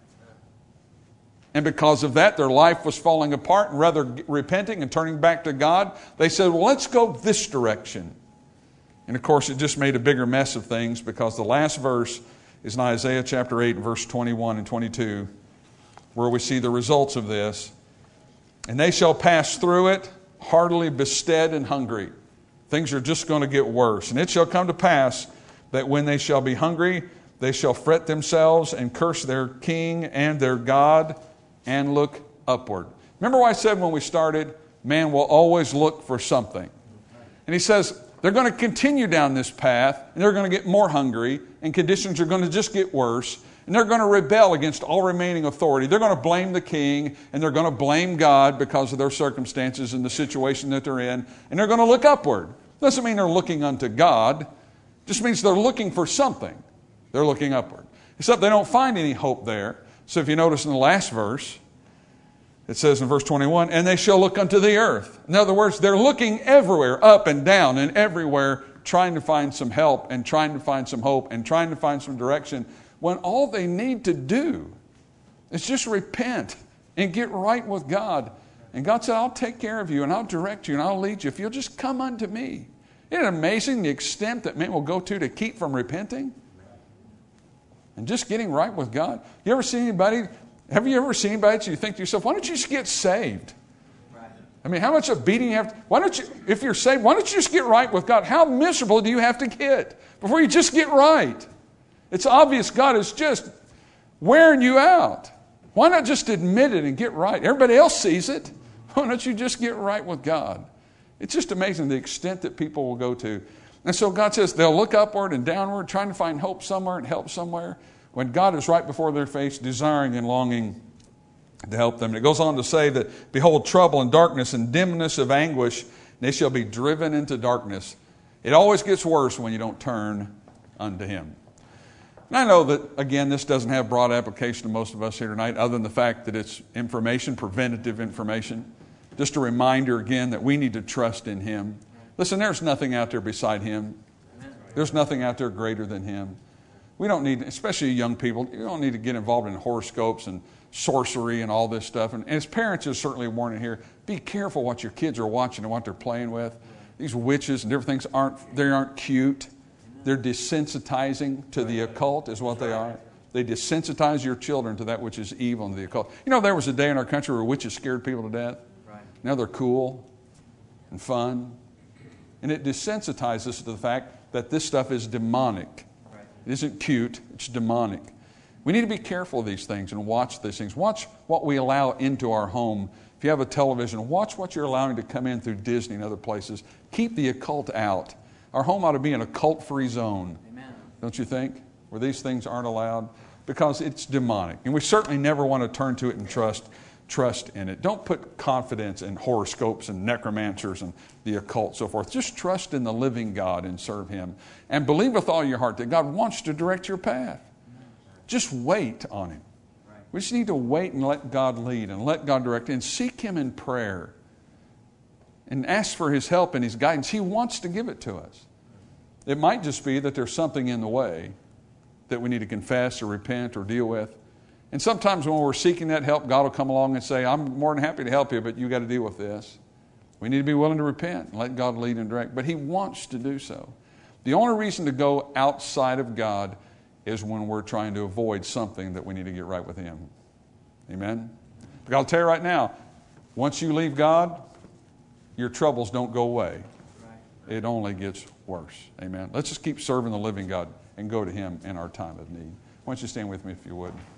And because of that, their life was falling apart, and rather repenting and turning back to God, they said, well, let's go this direction. And of course, it just made a bigger mess of things, because the last verse is in Isaiah chapter 8, verse 21 and 22, where we see the results of this. And they shall pass through it, heartily bestead and hungry. Things are just going to get worse. And it shall come to pass that when they shall be hungry, they shall fret themselves and curse their king and their God and look upward. Remember what I said when we started? Man will always look for something. And he says, they're going to continue down this path, and they're going to get more hungry, and conditions are going to just get worse, and they're going to rebel against all remaining authority. They're going to blame the king, and they're going to blame God because of their circumstances and the situation that they're in, and they're going to look upward. Doesn't mean they're looking unto God. It just means they're looking for something. They're looking upward. Except they don't find any hope there. So if you notice in the last verse, it says in verse 21, and they shall look unto the earth. In other words, they're looking everywhere, up and down and everywhere, trying to find some help and trying to find some hope and trying to find some direction, when all they need to do is just repent and get right with God. And God said, I'll take care of you and I'll direct you and I'll lead you if you'll just come unto me. Isn't it amazing the extent that men will go to keep from repenting and just getting right with God? Have you ever seen anybody that you think to yourself, why don't you just get saved? I mean, how much of beating you have to, if you're saved, why don't you just get right with God? How miserable do you have to get before you just get right? It's obvious God is just wearing you out. Why not just admit it and get right? Everybody else sees it. Why don't you just get right with God? It's just amazing the extent that people will go to. And so God says they'll look upward and downward, trying to find hope somewhere and help somewhere, when God is right before their face, desiring and longing to help them. And it goes on to say that, behold, trouble and darkness and dimness of anguish, and they shall be driven into darkness. It always gets worse when you don't turn unto Him. And I know that, again, this doesn't have broad application to most of us here tonight, other than the fact that it's information, preventative information. Just a reminder again that we need to trust in Him. Listen, there's nothing out there beside Him. There's nothing out there greater than Him. We don't need, especially young people, you don't need to get involved in horoscopes and sorcery and all this stuff. And as parents, there's certainly a warning here. Be careful what your kids are watching and what they're playing with. These witches and different things aren't cute. They're desensitizing to the occult is what they are. They desensitize your children to that which is evil and the occult. There was a day in our country where witches scared people to death. Now they're cool and fun. And it desensitizes us to the fact that this stuff is demonic. It isn't cute, it's demonic. We need to be careful of these things and watch these things. Watch what we allow into our home. If you have a television, watch what you're allowing to come in through Disney and other places. Keep the occult out. Our home ought to be an occult-free zone. Amen. Don't you think? Where these things aren't allowed. Because it's demonic. And we certainly never want to turn to it and trust in it. Don't put confidence in horoscopes and necromancers and the occult, so forth. Just trust in the living God and serve Him. And believe with all your heart that God wants to direct your path. Just wait on Him. We just need to wait and let God lead and let God direct and seek Him in prayer. And ask for His help and His guidance. He wants to give it to us. It might just be that there's something in the way that we need to confess or repent or deal with. And sometimes when we're seeking that help, God will come along and say, I'm more than happy to help you, but you got to deal with this. We need to be willing to repent and let God lead and direct. But He wants to do so. The only reason to go outside of God is when we're trying to avoid something that we need to get right with Him. Amen? But I'll tell you right now, once you leave God, your troubles don't go away. It only gets worse. Amen? Let's just keep serving the living God and go to Him in our time of need. Why don't you stand with me if you would?